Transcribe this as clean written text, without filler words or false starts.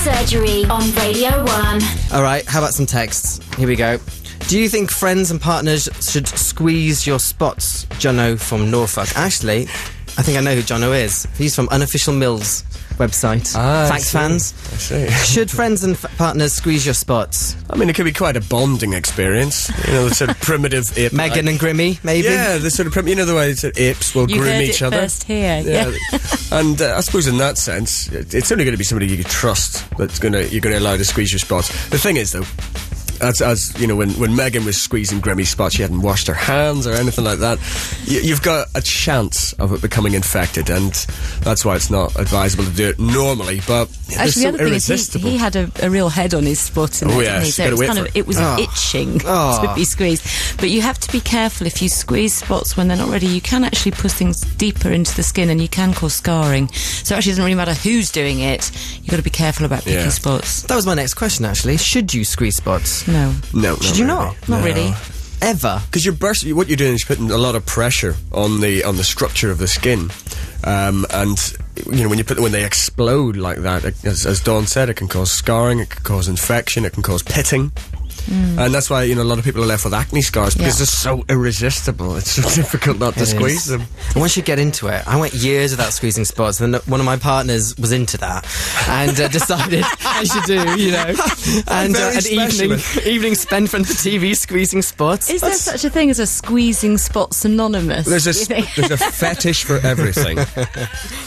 Surgery on Radio 1. All right, how about some texts? Here we go. Do you think friends and partners should squeeze your spots? Jono from Norfolk. Actually, I think I know who Jono is. He's from Unofficial Mills website. Fact fans. I see. Should friends and partners squeeze your spots? I mean, it could be quite a bonding experience. You know, the sort of primitive ape. Megan and Grimmy, maybe? Yeah, the sort of you know the way that apes will You groom heard each it other. first here. Yeah. And I suppose in that sense, it's only going to be somebody you can trust that's you're going to allow to squeeze your spots. The thing is, though, as you know, when Megan was squeezing Grimmy's spot, she hadn't washed her hands or anything like that. You've got a chance of it becoming infected, and that's why it's not advisable to do it normally. But Actually, the other thing is he had a real head on his foot, and didn't he? So it was itching to be squeezed. But you have to be careful if you squeeze spots when they're not ready. You can actually push things deeper into the skin, and you can cause scarring. So it actually doesn't really matter who's doing it. You've got to be careful about picking spots. That was my next question, actually. Should you squeeze spots? No. Should you not? Not really. Ever? Because what you're doing is putting a lot of pressure on the structure of the skin, and you know when they explode like that, as Dawn said, it can cause scarring, it can cause infection, it can cause pitting. And that's why, you know, a lot of people are left with acne scars because they're so irresistible. It's so difficult not to squeeze them. And once you get into it, I went years without squeezing spots, and then one of my partners was into that and decided I should do, you know. And an evening spent from the TV squeezing spots. Is there such a thing as a Squeezing Spots Anonymous? There's a fetish for everything.